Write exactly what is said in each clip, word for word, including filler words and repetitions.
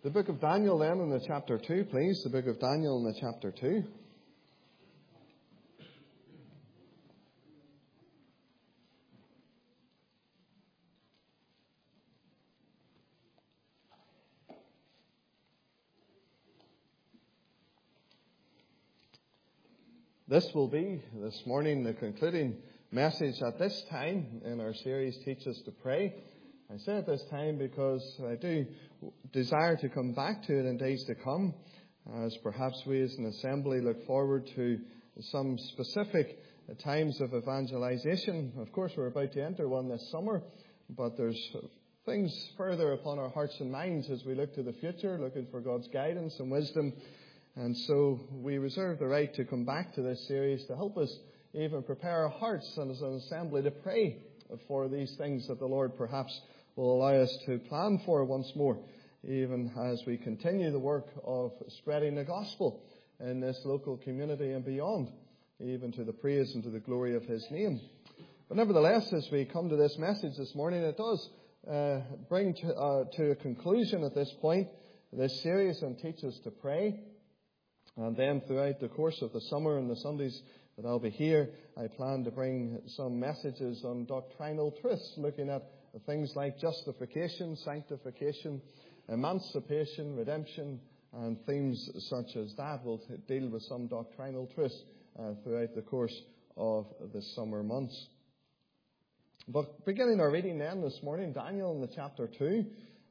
The book of Daniel then in the chapter two, please. The book of Daniel in the chapter two. This will be, this morning, the concluding message at this time in our series, Teach Us to Pray. I say at this time because I do desire to come back to it in days to come, as perhaps we as an assembly look forward to some specific times of evangelization. Of course, we're about to enter one this summer, but there's things further upon our hearts and minds as we look to the future, looking for God's guidance and wisdom. And so we reserve the right to come back to this series to help us even prepare our hearts and as an assembly to pray for these things that the Lord perhaps will allow us to plan for once more, even as we continue the work of spreading the gospel in this local community and beyond, even to the praise and to the glory of His name. But nevertheless, as we come to this message this morning, it does uh, bring to, uh, to a conclusion at this point this series and Teach Us to Pray. And then throughout the course of the summer and the Sundays that I'll be here, I plan to bring some messages on doctrinal truths, looking at things like justification, sanctification, emancipation, redemption, and themes such as that. We'll deal with some doctrinal truths uh, throughout the course of the summer months. But beginning our reading then this morning, Daniel in the chapter two,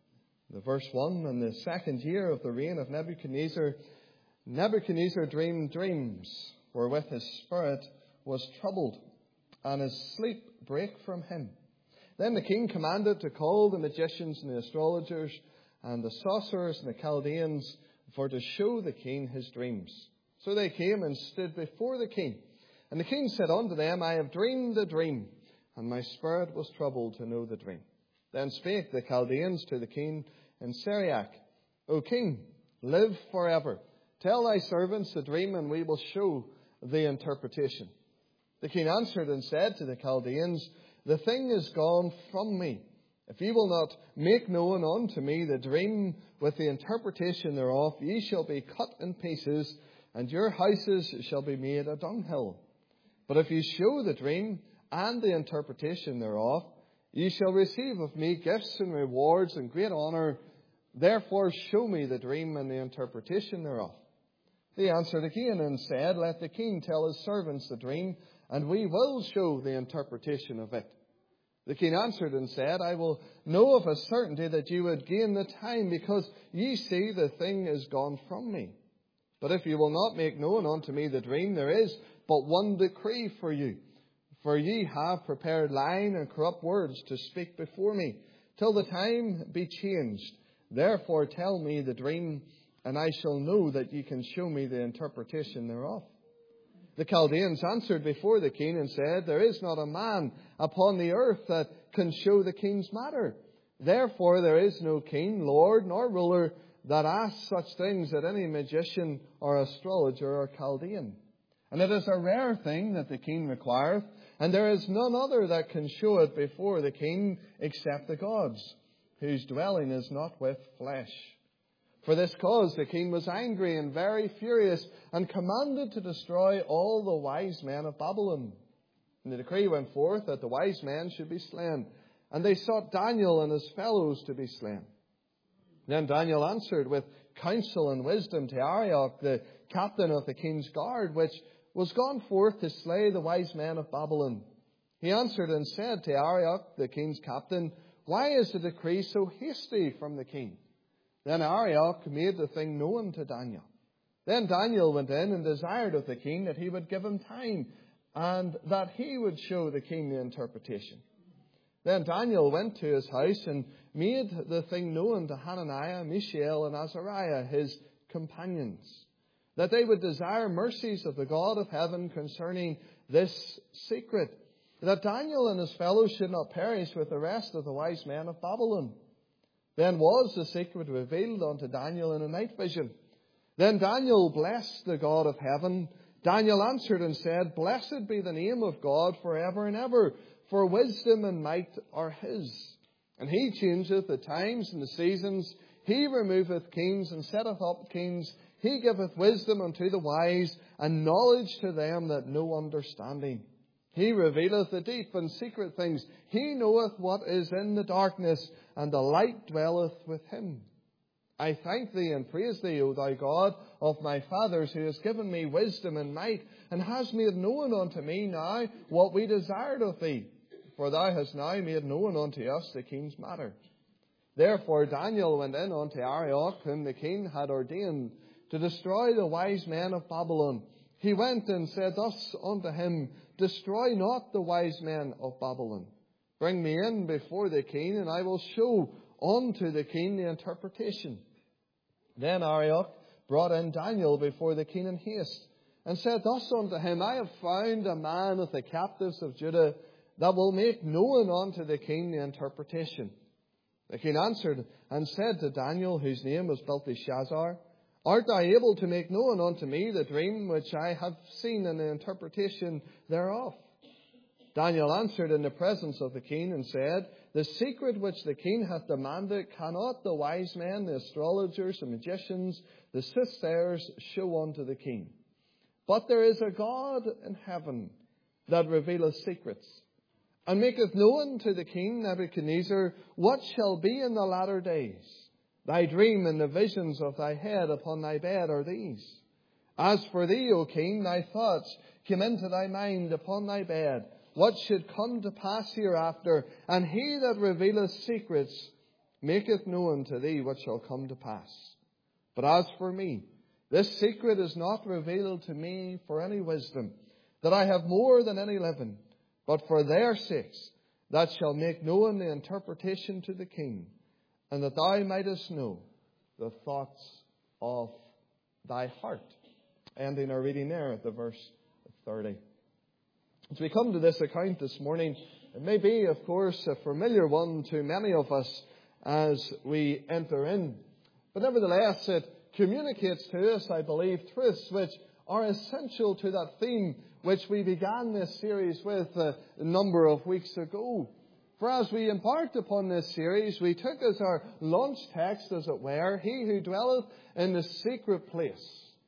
the verse one, in the second year of the reign of Nebuchadnezzar, Nebuchadnezzar dreamed dreams, wherewith his spirit was troubled, and his sleep brake from him. Then the king commanded to call the magicians and the astrologers and the sorcerers and the Chaldeans for to show the king his dreams. So they came and stood before the king. And the king said unto them, I have dreamed a dream, and my spirit was troubled to know the dream. Then spake the Chaldeans to the king in Syriac, O king, live forever. Tell thy servants the dream, and we will show the interpretation. The king answered and said to the Chaldeans, The thing is gone from me. If ye will not make known unto me the dream with the interpretation thereof, ye shall be cut in pieces, and your houses shall be made a dunghill. But if ye show the dream and the interpretation thereof, ye shall receive of me gifts and rewards and great honour. Therefore show me the dream and the interpretation thereof. They answered again and said, Let the king tell his servants the dream, and we will show the interpretation of it. The king answered and said, I will know of a certainty that ye would gain the time, because ye see the thing is gone from me. But if ye will not make known unto me the dream, there is but one decree for you. For ye have prepared lying and corrupt words to speak before me, till the time be changed. Therefore tell me the dream, and I shall know that ye can show me the interpretation thereof. The Chaldeans answered before the king and said, There is not a man upon the earth that can show the king's matter. Therefore there is no king, lord, nor ruler that asks such things at any magician or astrologer or Chaldean. And it is a rare thing that the king requireth, and there is none other that can show it before the king except the gods, whose dwelling is not with flesh. For this cause the king was angry and very furious, and commanded to destroy all the wise men of Babylon. And the decree went forth that the wise men should be slain, and they sought Daniel and his fellows to be slain. Then Daniel answered with counsel and wisdom to Arioch, the captain of the king's guard, which was gone forth to slay the wise men of Babylon. He answered and said to Arioch, the king's captain, Why is the decree so hasty from the king? Then Arioch made the thing known to Daniel. Then Daniel went in and desired of the king that he would give him time, and that he would show the king the interpretation. Then Daniel went to his house and made the thing known to Hananiah, Mishael, and Azariah, his companions, that they would desire mercies of the God of heaven concerning this secret, that Daniel and his fellows should not perish with the rest of the wise men of Babylon. Then was the secret revealed unto Daniel in a night vision. Then Daniel blessed the God of heaven. Daniel answered and said, Blessed be the name of God forever and ever, for wisdom and might are his. And he changeth the times and the seasons. He removeth kings and setteth up kings. He giveth wisdom unto the wise, and knowledge to them that know understanding. He revealeth the deep and secret things. He knoweth what is in the darkness, and the light dwelleth with him. I thank thee and praise thee, O thou God of my fathers, who hast given me wisdom and might, and hast made known unto me now what we desired of thee. For thou hast now made known unto us the king's matter. Therefore Daniel went in unto Arioch, whom the king had ordained, to destroy the wise men of Babylon. He went and said thus unto him, Destroy not the wise men of Babylon. Bring me in before the king, and I will show unto the king the interpretation. Then Arioch brought in Daniel before the king in haste, and said thus unto him, I have found a man of the captives of Judah, that will make known unto the king the interpretation. The king answered and said to Daniel, whose name was Belteshazzar, Art thou able to make known unto me the dream which I have seen and the interpretation thereof? Daniel answered in the presence of the king and said, The secret which the king hath demanded cannot the wise men, the astrologers, the magicians, the soothsayers show unto the king. But there is a God in heaven that revealeth secrets, and maketh known to the king Nebuchadnezzar what shall be in the latter days. Thy dream and the visions of thy head upon thy bed are these. As for thee, O king, thy thoughts came into thy mind upon thy bed, what should come to pass hereafter, and he that revealeth secrets maketh known to thee what shall come to pass. But as for me, this secret is not revealed to me for any wisdom, that I have more than any living, but for their sakes, that shall make known the interpretation to the king, and that thou mightest know the thoughts of thy heart. Ending our reading there at the verse thirty. As we come to this account this morning, it may be, of course, a familiar one to many of us as we enter in. But nevertheless, it communicates to us, I believe, truths which are essential to that theme which we began this series with a number of weeks ago. For as we embarked upon this series, we took as our launch text, as it were, He who dwelleth in the secret place.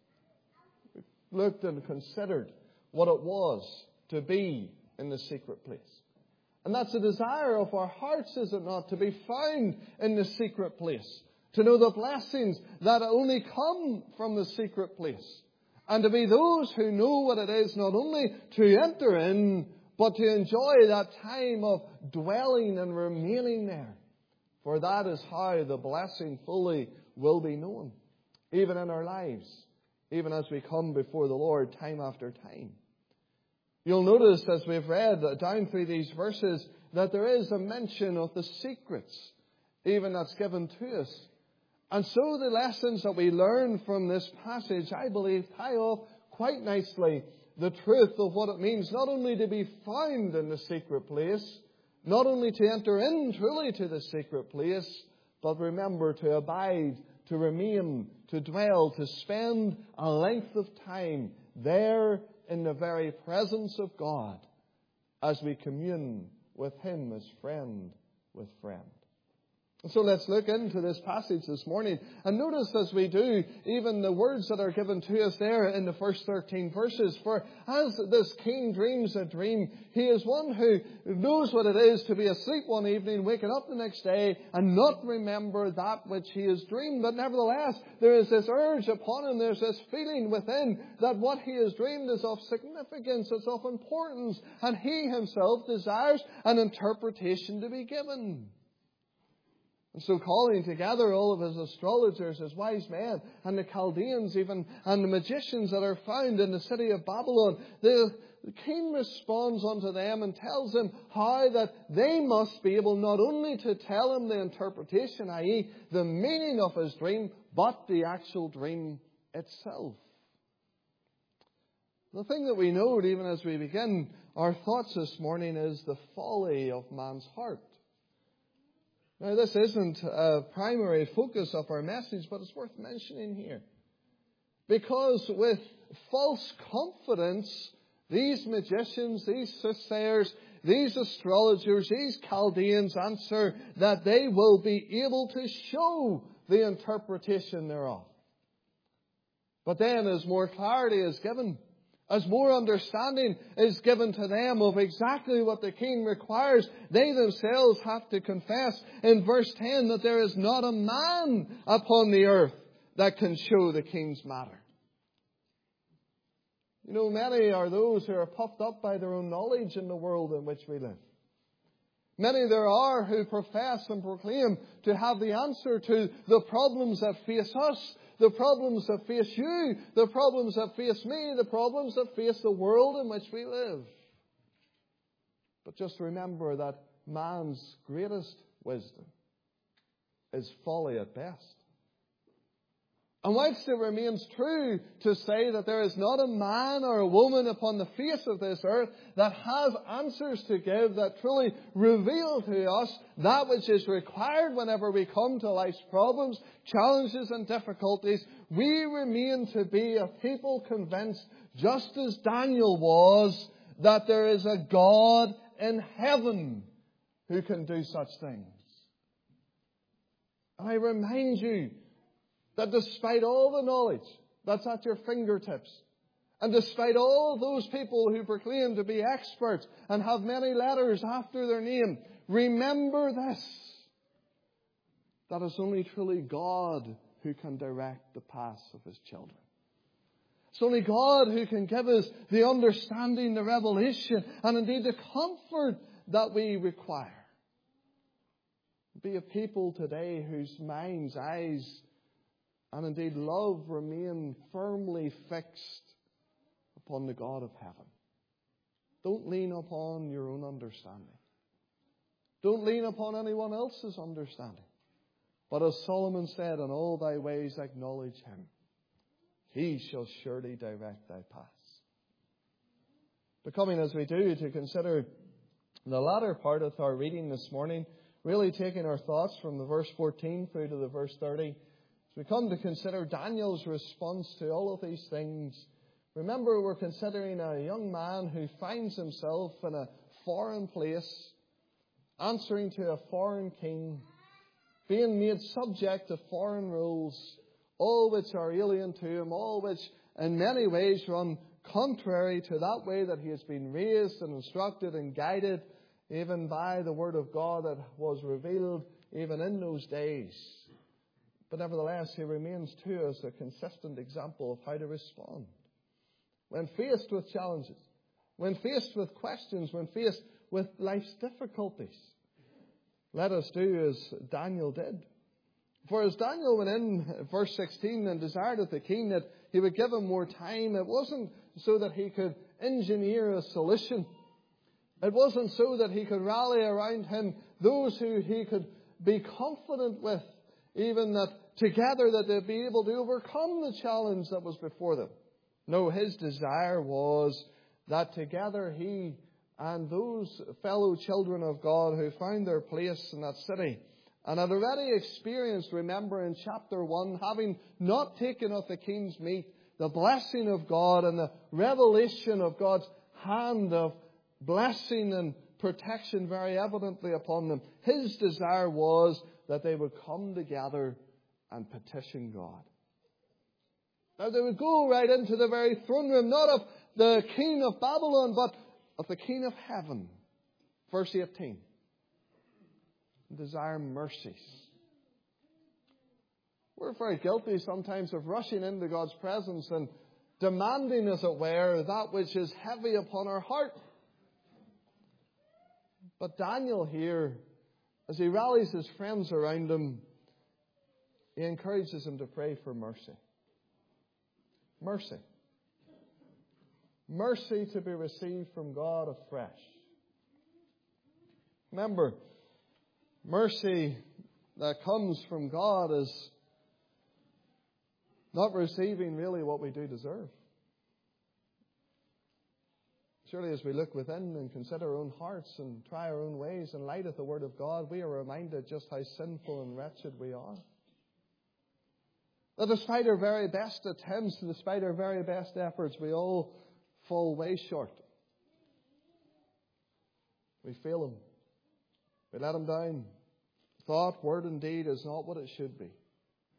We looked and considered what it was to be in the secret place. And that's a desire of our hearts, is it not, to be found in the secret place, to know the blessings that only come from the secret place, and to be those who know what it is not only to enter in, but to enjoy that time of dwelling and remaining there. For that is how the blessing fully will be known, even in our lives, even as we come before the Lord time after time. You'll notice as we've read down through these verses that there is a mention of the secrets, even that's given to us. And so the lessons that we learn from this passage, I believe, tie off quite nicely the truth of what it means not only to be found in the secret place, not only to enter in truly to the secret place, but remember to abide, to remain, to dwell, to spend a length of time there in the very presence of God as we commune with Him as friend with friend. So let's look into this passage this morning. And notice as we do, even the words that are given to us there in the first thirteen verses. For as this king dreams a dream, he is one who knows what it is to be asleep one evening, waking up the next day, and not remember that which he has dreamed. But nevertheless, there is this urge upon him, there's this feeling within that what he has dreamed is of significance, it's of importance, and he himself desires an interpretation to be given. And so calling together all of his astrologers, his wise men, and the Chaldeans even, and the magicians that are found in the city of Babylon, the, the king responds unto them and tells them how that they must be able not only to tell him the interpretation, that is the meaning of his dream, but the actual dream itself. The thing that we note even as we begin our thoughts this morning is the folly of man's heart. Now, this isn't a primary focus of our message, but it's worth mentioning here. Because with false confidence, these magicians, these soothsayers, these astrologers, these Chaldeans answer that they will be able to show the interpretation thereof. But then as more clarity is given, as more understanding is given to them of exactly what the king requires, they themselves have to confess in verse ten that there is not a man upon the earth that can show the king's matter. You know, many are those who are puffed up by their own knowledge in the world in which we live. Many there are who profess and proclaim to have the answer to the problems that face us, the problems that face you, the problems that face me, the problems that face the world in which we live. But just remember that man's greatest wisdom is folly at best. And whilst it remains true to say that there is not a man or a woman upon the face of this earth that has answers to give that truly reveal to us that which is required whenever we come to life's problems, challenges and difficulties, we remain to be a people convinced, just as Daniel was, that there is a God in heaven who can do such things. And I remind you that despite all the knowledge that's at your fingertips, and despite all those people who proclaim to be experts and have many letters after their name, remember this, that it's only truly God who can direct the paths of His children. It's only God who can give us the understanding, the revelation, and indeed the comfort that we require. Be a people today whose minds, eyes, and indeed love remain firmly fixed upon the God of heaven. Don't lean upon your own understanding. Don't lean upon anyone else's understanding. But as Solomon said, in all thy ways acknowledge Him. He shall surely direct thy paths. But coming as we do to consider the latter part of our reading this morning, really taking our thoughts from the verse fourteen through to the verse thirty, as we come to consider Daniel's response to all of these things, remember we're considering a young man who finds himself in a foreign place, answering to a foreign king, being made subject to foreign rules, all which are alien to him, all which in many ways run contrary to that way that he has been raised and instructed and guided, even by the Word of God that was revealed even in those days. But nevertheless, he remains to us a consistent example of how to respond. When faced with challenges, when faced with questions, when faced with life's difficulties, let us do as Daniel did. For as Daniel went in, verse sixteen, and desired of the king that he would give him more time, it wasn't so that he could engineer a solution. It wasn't so that he could rally around him those who he could be confident with, even that together that they'd be able to overcome the challenge that was before them. No, his desire was that together he and those fellow children of God who found their place in that city and had already experienced, remember in chapter one, having not taken of the king's meat, the blessing of God and the revelation of God's hand of blessing and protection very evidently upon them. His desire was that they would come together and petition God. Now they would go right into the very throne room, not of the king of Babylon, but of the king of heaven. Verse eighteen. Desire mercies. We're very guilty sometimes of rushing into God's presence and demanding, as it were, that which is heavy upon our heart. But Daniel here, as he rallies his friends around him, he encourages them to pray for mercy. Mercy. Mercy to be received from God afresh. Remember, mercy that comes from God is not receiving really what we do deserve. Surely as we look within and consider our own hearts and try our own ways in light of the Word of God, we are reminded just how sinful and wretched we are. That despite our very best attempts, despite our very best efforts, we all fall way short. We fail Him. We let Him down. Thought, word, and deed is not what it should be.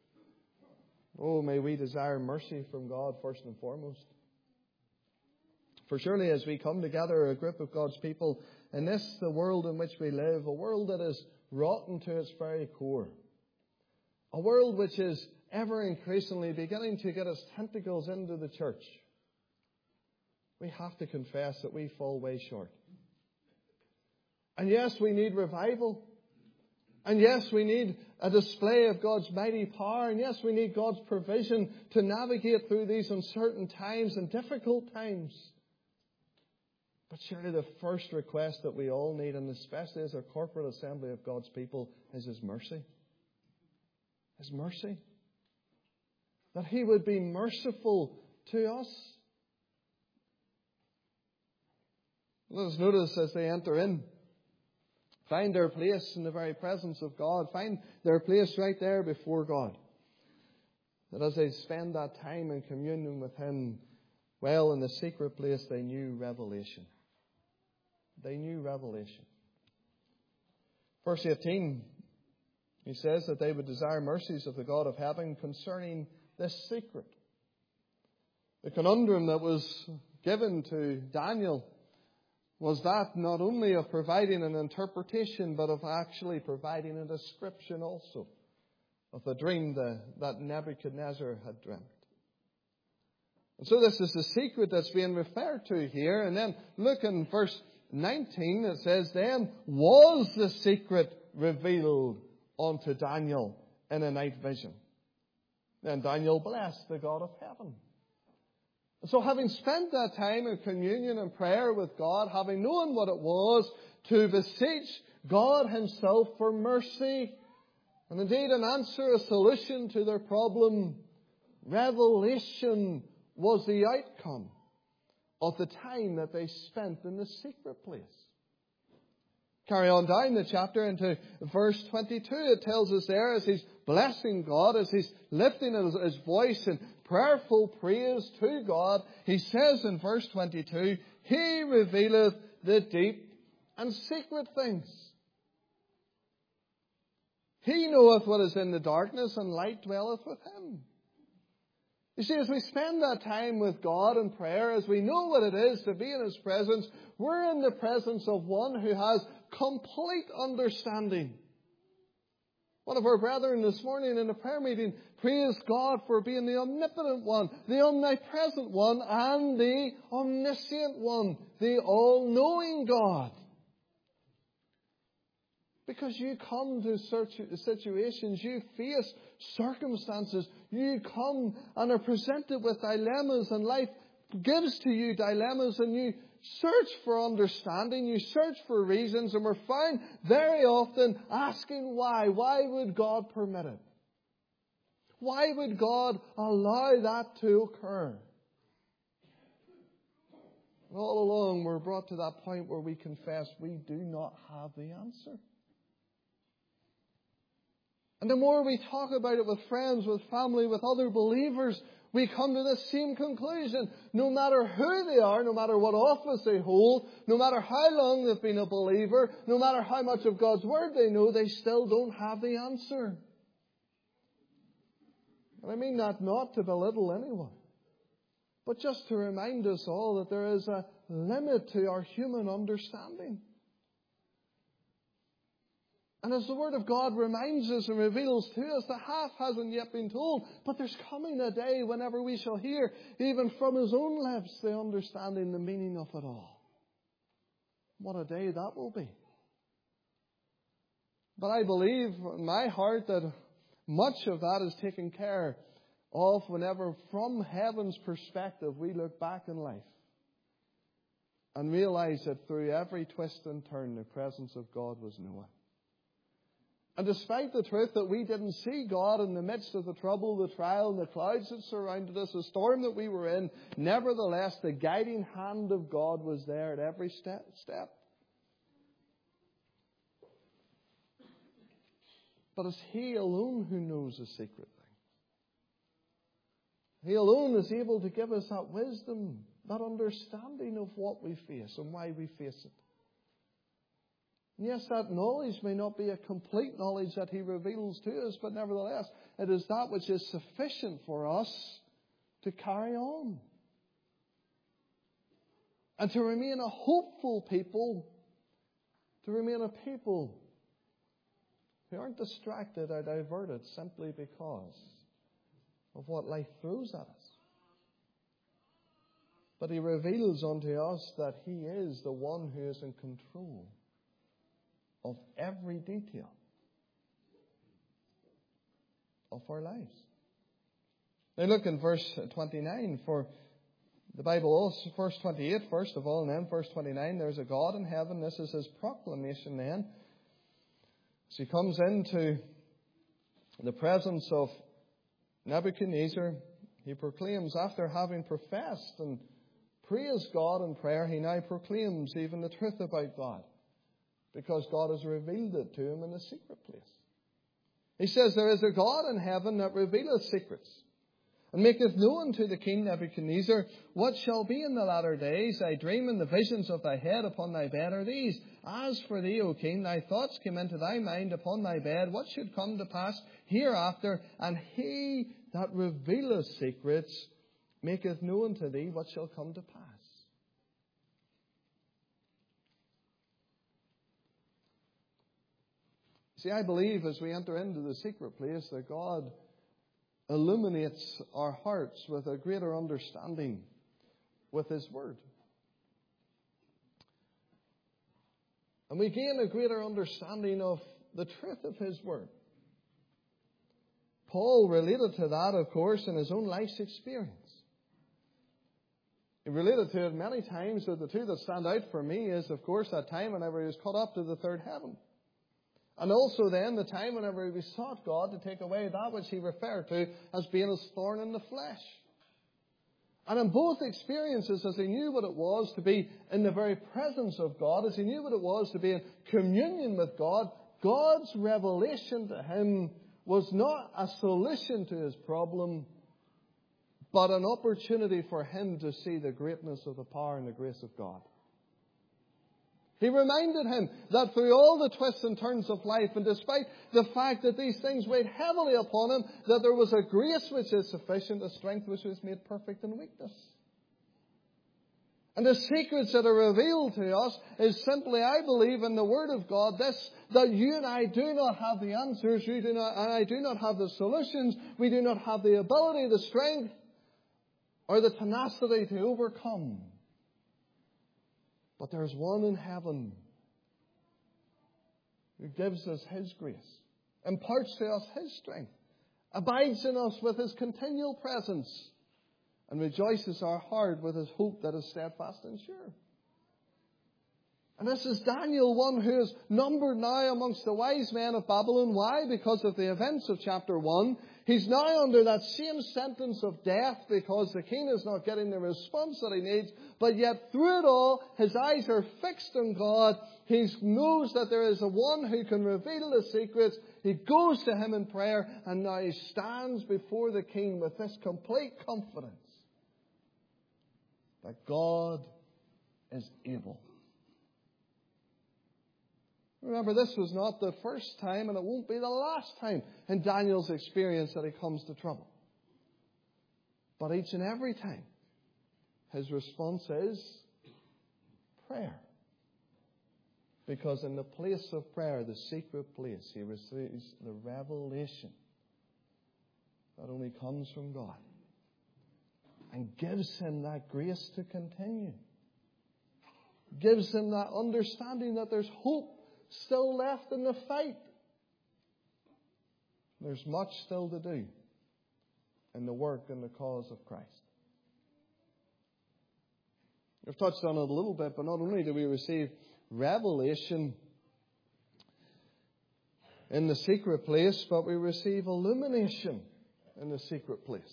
Oh, may we desire mercy from God first and foremost. For surely as we come together, a group of God's people, in this, the world in which we live, a world that is rotten to its very core, a world which is ever increasingly beginning to get its tentacles into the church, we have to confess that we fall way short. And yes, we need revival. And yes, we need a display of God's mighty power. And yes, we need God's provision to navigate through these uncertain times and difficult times. But surely the first request that we all need, and especially as a corporate assembly of God's people, is His mercy. His mercy. That He would be merciful to us. Let us notice as they enter in, find their place in the very presence of God. Find their place right there before God. That as they spend that time in communion with Him, well, in the secret place they knew revelation. They knew revelation. Verse eighteen, he says that they would desire mercies of the God of heaven concerning this secret. The conundrum that was given to Daniel was that not only of providing an interpretation, but of actually providing a description also of the dream the, that Nebuchadnezzar had dreamt. And so this is the secret that's being referred to here. And then look in verse nineteen, it says, then was the secret revealed unto Daniel in a night vision. Then Daniel blessed the God of heaven. So having spent that time in communion and prayer with God, having known what it was to beseech God Himself for mercy, and indeed an answer, a solution to their problem, revelation was the outcome of the time that they spent in the secret place. Carry on down the chapter into verse twenty-two. It tells us there, as he's blessing God, as he's lifting his, his voice in prayerful praise to God, he says in verse twenty-two, He revealeth the deep and secret things. He knoweth what is in the darkness, and light dwelleth with Him. You see, as we spend that time with God in prayer, as we know what it is to be in His presence, we're in the presence of one who has complete understanding. One of our brethren this morning in the prayer meeting praised God for being the omnipotent one, the omnipresent one, and the omniscient one, the all-knowing God. Because you come to situations, you face circumstances, you come and are presented with dilemmas, and life gives to you dilemmas, and you search for understanding, you search for reasons, and we're found very often asking why. Why would God permit it? Why would God allow that to occur? And all along we're brought to that point where we confess we do not have the answer. And the more we talk about it with friends, with family, with other believers, we come to the same conclusion. No matter who they are, no matter what office they hold, no matter how long they've been a believer, no matter how much of God's Word they know, they still don't have the answer. And I mean that not to belittle anyone, but just to remind us all that there is a limit to our human understanding. And as the Word of God reminds us and reveals to us, the half hasn't yet been told. But there's coming a day whenever we shall hear, even from His own lips, the understanding, the meaning of it all. What a day that will be. But I believe in my heart that much of that is taken care of whenever, from heaven's perspective, we look back in life and realize that through every twist and turn, the presence of God was nowhere. And despite the truth that we didn't see God in the midst of the trouble, the trial, and the clouds that surrounded us, the storm that we were in, nevertheless, the guiding hand of God was there at every step. step. But it's He alone who knows the secret thing. He alone is able to give us that wisdom, that understanding of what we face and why we face it. And yes, that knowledge may not be a complete knowledge that He reveals to us, but nevertheless, it is that which is sufficient for us to carry on. And to remain a hopeful people, to remain a people who aren't distracted or diverted simply because of what life throws at us. But He reveals unto us that He is the one who is in control of every detail of our lives. Now look in verse twenty-nine. For the Bible also, verse twenty-eight first of all, and then verse twenty-nine, there's a God in heaven. This is His proclamation then. As He comes into the presence of Nebuchadnezzar, He proclaims, after having professed and praised God in prayer, He now proclaims even the truth about God, because God has revealed it to him in a secret place. He says, there is a God in heaven that revealeth secrets, and maketh known to the king Nebuchadnezzar what shall be in the latter days. Thy dream and the visions of thy head upon thy bed are these. As for thee, O king, thy thoughts came into thy mind upon thy bed, what should come to pass hereafter, and he that revealeth secrets maketh known to thee what shall come to pass. See, I believe as we enter into the secret place that God illuminates our hearts with a greater understanding with His Word. And we gain a greater understanding of the truth of His Word. Paul related to that, of course, in his own life's experience. He related to it many times, but the two that stand out for me is, of course, that time whenever he was caught up to the third heaven. And also then the time whenever he besought God to take away that which he referred to as being his thorn in the flesh. And in both experiences, as he knew what it was to be in the very presence of God, as he knew what it was to be in communion with God, God's revelation to him was not a solution to his problem, but an opportunity for him to see the greatness of the power and the grace of God. He reminded him that through all the twists and turns of life, and despite the fact that these things weighed heavily upon him, that there was a grace which is sufficient, a strength which was made perfect in weakness. And the secrets that are revealed to us is simply, I believe, in the Word of God, this, that you and I do not have the answers, you do not, and I do not have the solutions, we do not have the ability, the strength, or the tenacity to overcome. But there's one in heaven who gives us His grace, imparts to us His strength, abides in us with His continual presence, and rejoices our heart with His hope that is steadfast and sure. And this is Daniel, one who is numbered now amongst the wise men of Babylon. Why? Because of the events of chapter one. He's now under that same sentence of death because the king is not getting the response that he needs. But yet through it all, his eyes are fixed on God. He knows that there is a one who can reveal the secrets. He goes to him in prayer, and now he stands before the king with this complete confidence that God is able. Remember, this was not the first time, and it won't be the last time in Daniel's experience that he comes to trouble. But each and every time, his response is prayer. Because in the place of prayer, the secret place, he receives the revelation that only comes from God, and gives him that grace to continue. Gives him that understanding that there's hope still left in the fight. There's much still to do in the work and the cause of Christ. We've touched on it a little bit, but not only do we receive revelation in the secret place, but we receive illumination in the secret place.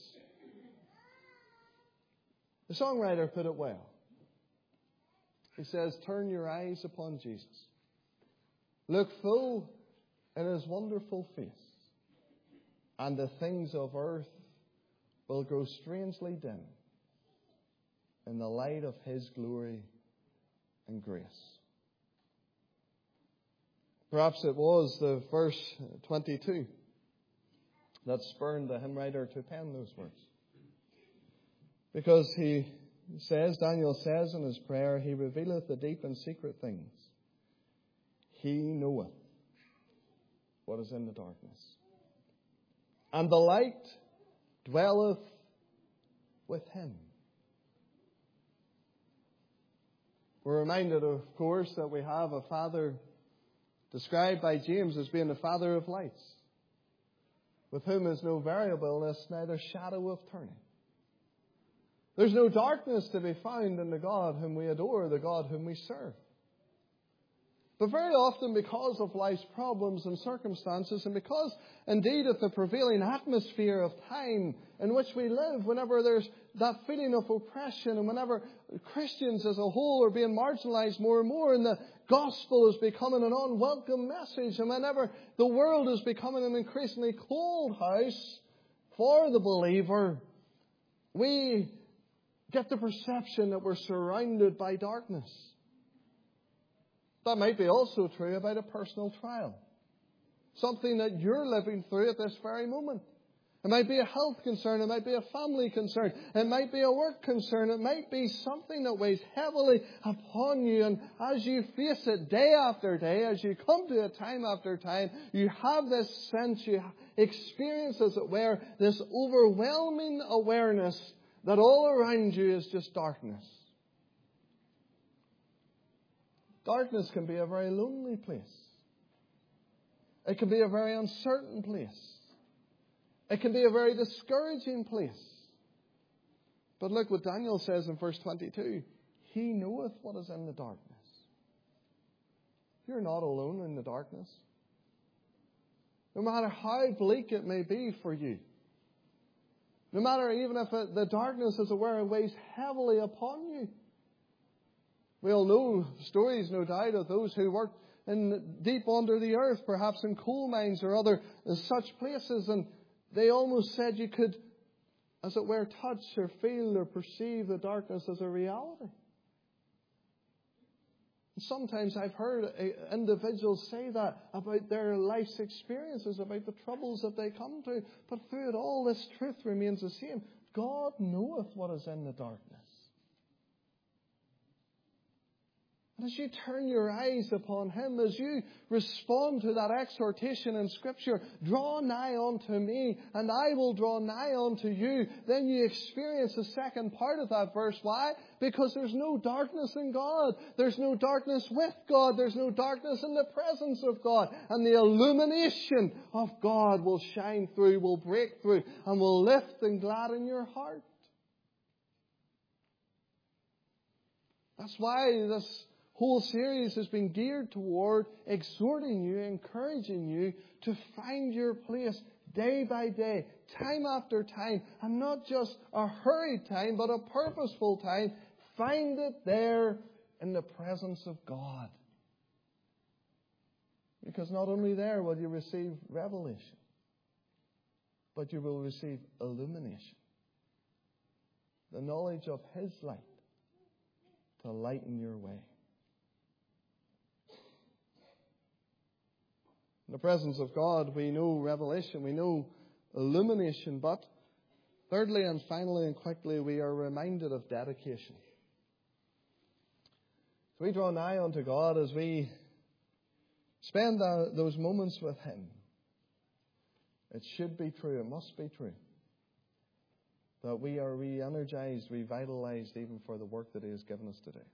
The songwriter put it well. He says, turn your eyes upon Jesus. Look full in His wonderful face, and the things of earth will grow strangely dim in the light of His glory and grace. Perhaps it was the verse twenty-two that spurred the hymn writer to pen those words. Because he says, Daniel says in his prayer, He revealeth the deep and secret things. He knoweth what is in the darkness. And the light dwelleth with Him. We're reminded, of course, that we have a Father described by James as being the Father of lights, with whom is no variableness, neither shadow of turning. There's no darkness to be found in the God whom we adore, the God whom we serve. But very often, because of life's problems and circumstances, and because indeed of the prevailing atmosphere of time in which we live, whenever there's that feeling of oppression, and whenever Christians as a whole are being marginalized more and more, and the gospel is becoming an unwelcome message, and whenever the world is becoming an increasingly cold house for the believer, we get the perception that we're surrounded by darkness. That might be also true about a personal trial. Something that you're living through at this very moment. It might be a health concern. It might be a family concern. It might be a work concern. It might be something that weighs heavily upon you. And as you face it day after day, as you come to it time after time, you have this sense, you experience, as it were, this overwhelming awareness that all around you is just darkness. Darkness can be a very lonely place. It can be a very uncertain place. It can be a very discouraging place. But look what Daniel says in verse twenty-two. He knoweth what is in the darkness. You're not alone in the darkness. No matter how bleak it may be for you. No matter even if it, the darkness, as it were, weighs heavily upon you. We all know stories, no doubt, of those who worked in deep under the earth, perhaps in coal mines or other such places, and they almost said you could, as it were, touch or feel or perceive the darkness as a reality. And sometimes I've heard individuals say that about their life's experiences, about the troubles that they come to, but through it all, this truth remains the same. God knoweth what is in the darkness. And as you turn your eyes upon Him, as you respond to that exhortation in Scripture, draw nigh unto me, and I will draw nigh unto you, then you experience the second part of that verse. Why? Because there's no darkness in God. There's no darkness with God. There's no darkness in the presence of God. And the illumination of God will shine through, will break through, and will lift and gladden your heart. That's why this whole series has been geared toward exhorting you, encouraging you to find your place day by day, time after time, and not just a hurried time, but a purposeful time. Find it there in the presence of God. Because not only there will you receive revelation, but you will receive illumination. The knowledge of His light to lighten your way. In the presence of God, we know revelation, we know illumination, but thirdly and finally and quickly, we are reminded of dedication. So we draw nigh unto God as we spend the, those moments with Him. It should be true, it must be true, that we are re-energized, revitalized even for the work that He has given us today.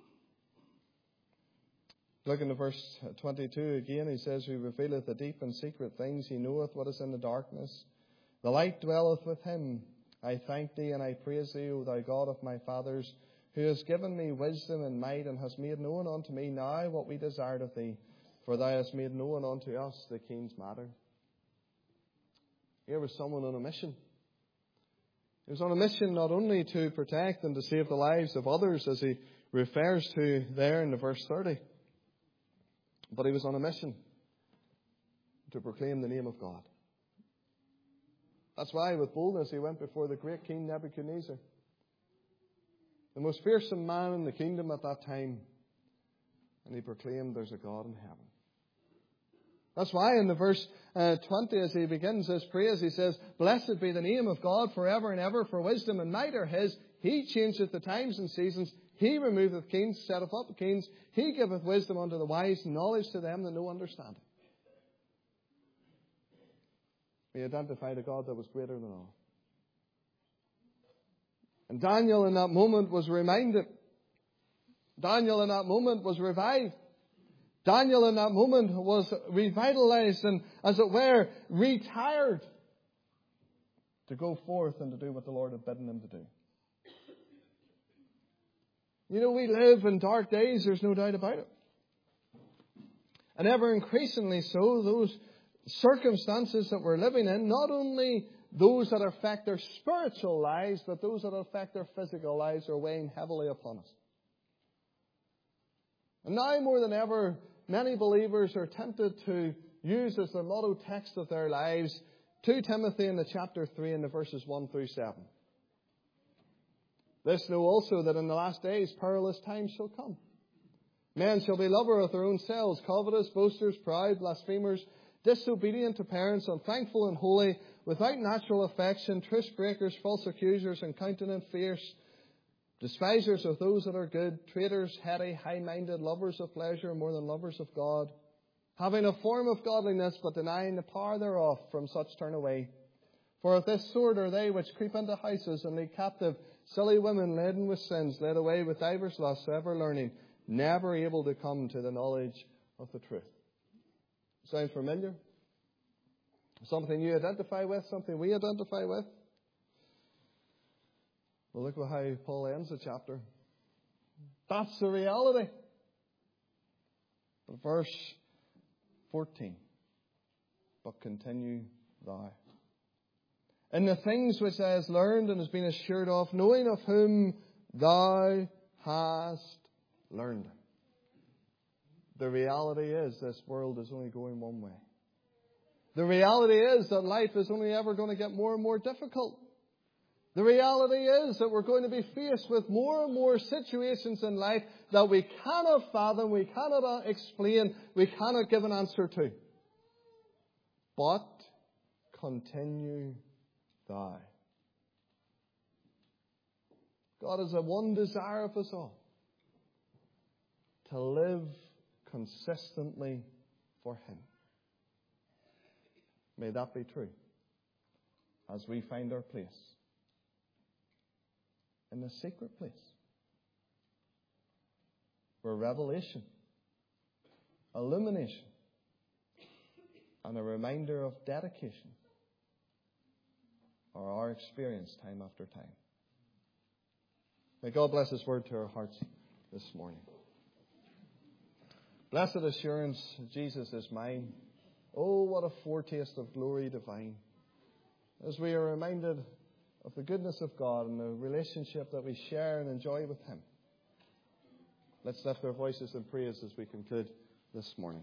Look in the verse twenty-two again. He says, Who revealeth the deep and secret things. He knoweth what is in the darkness. The light dwelleth with Him. I thank Thee and I praise Thee, O Thou God of my fathers, who hast given me wisdom and might, and hast made known unto me now what we desired of Thee. For Thou hast made known unto us the King's matter. Here was someone on a mission. He was on a mission not only to protect and to save the lives of others, as he refers to there in the verse thirty, but he was on a mission to proclaim the name of God. That's why with boldness he went before the great King Nebuchadnezzar, the most fearsome man in the kingdom at that time, and he proclaimed there's a God in heaven. That's why in the verse uh, twenty, as he begins his praise, he says, "Blessed be the name of God forever and ever, for wisdom and might are his. He changeth the times and seasons. He removeth kings, setteth up kings. He giveth wisdom unto the wise, and knowledge to them that know understanding." We identified a God that was greater than all. And Daniel in that moment was reminded. Daniel in that moment was revived. Daniel in that moment was revitalized and, as it were, retired to go forth and to do what the Lord had bidden him to do. You know, we live in dark days, there's no doubt about it. And ever increasingly so, those circumstances that we're living in, not only those that affect our spiritual lives, but those that affect our physical lives, are weighing heavily upon us. And now more than ever, many believers are tempted to use as their motto text of their lives Second Timothy in the chapter three and the verses one through seven. This know also that in the last days perilous times shall come. Men shall be lovers of their own selves, covetous, boasters, proud, blasphemers, disobedient to parents, unthankful and holy, without natural affection, truce breakers, false accusers, incontinent, fierce, despisers of those that are good, traitors, heady, high-minded, lovers of pleasure more than lovers of God, having a form of godliness, but denying the power thereof. From such turn away. For of this sort are they which creep into houses and lead captive silly women laden with sins, led away with divers lusts, ever learning, never able to come to the knowledge of the truth. Sound familiar? Something you identify with? Something we identify with? Well, look at how Paul ends the chapter. That's the reality. But verse fourteen. But continue thou in the things which thou hast learned and hast been assured of, knowing of whom thou hast learned. The reality is this world is only going one way. The reality is that life is only ever going to get more and more difficult. The reality is that we're going to be faced with more and more situations in life that we cannot fathom, we cannot explain, we cannot give an answer to. But continue thou. God has a one desire of us all: to live consistently for Him. May that be true as we find our place in the secret place, where revelation, illumination, and a reminder of dedication are our experience time after time. May God bless His word to our hearts this morning. Blessed assurance, Jesus is mine. Oh, what a foretaste of glory divine. As we are reminded of the goodness of God and the relationship that we share and enjoy with Him. Let's lift our voices in praise as we conclude this morning.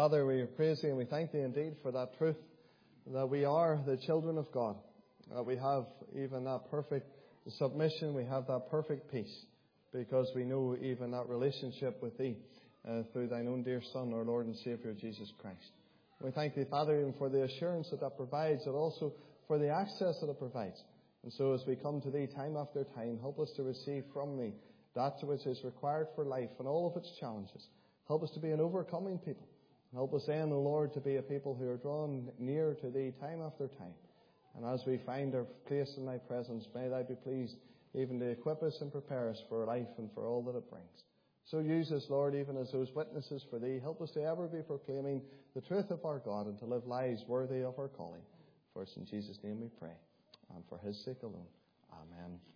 Father, we praise Thee and we thank Thee indeed for that truth, that we are the children of God, that we have even that perfect submission, we have that perfect peace, because we know even that relationship with Thee uh, through Thine own dear Son, our Lord and Saviour, Jesus Christ. We thank Thee, Father, even for the assurance that that provides, and also for the access that it provides. And so as we come to Thee time after time, help us to receive from Thee that which is required for life and all of its challenges. Help us to be an overcoming people. Help us then, O Lord, to be a people who are drawn near to Thee time after time. And as we find our place in Thy presence, may Thou be pleased even to equip us and prepare us for life and for all that it brings. So use us, Lord, even as those witnesses for Thee. Help us to ever be proclaiming the truth of our God and to live lives worthy of our calling. For it's in Jesus' name we pray, and for His sake alone. Amen.